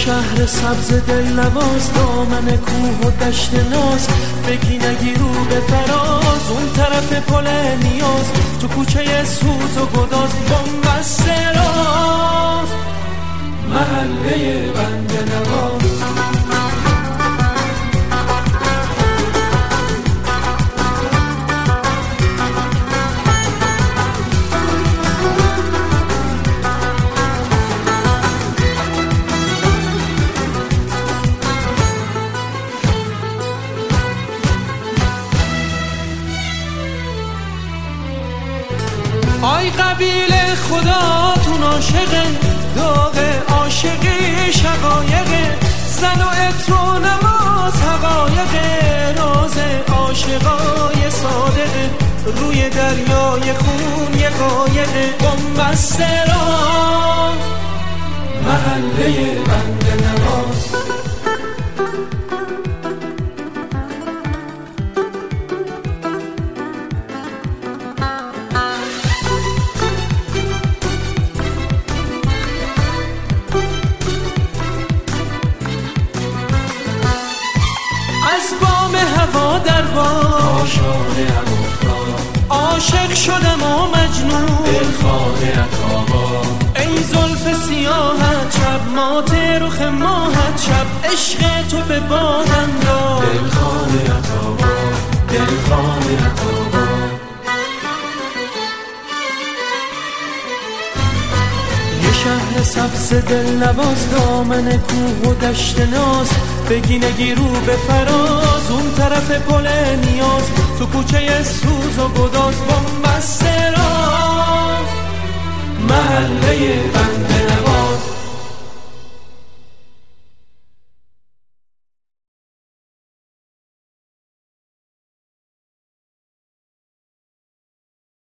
شهر سبز دلنواز، دامن کوه و دشت ناز، بگی نگی رو به فراز، اون طرف پل نیاز، تو کوچه سوز و گداز، بنبست راز، محله بنده نواز. آی قبیله خداتون عاشقه، داغ عاشقی شقایقه، زن و عطر و نماز حقایقه، راز عاشقای صادقه، روی دریای خون یه قایقه، بنبست راز، محله بنده نواز. از بام هوا در بام شانه هم افتاد، عاشق شدم و مجنون دلخانه اتابا، ای زلف سیاهت شب مات رخ ماهت شب، عشق تو به بادم داد، دلخانه اتابا، دلخانه اتابا. شهر سبز دلنواز، دامن کوه و دشت ناز، بگی نگی رو به فراز، اون طرف پل نیاز، تو کوچه سوز و گداز، بنبست راز، محله بنده نواز.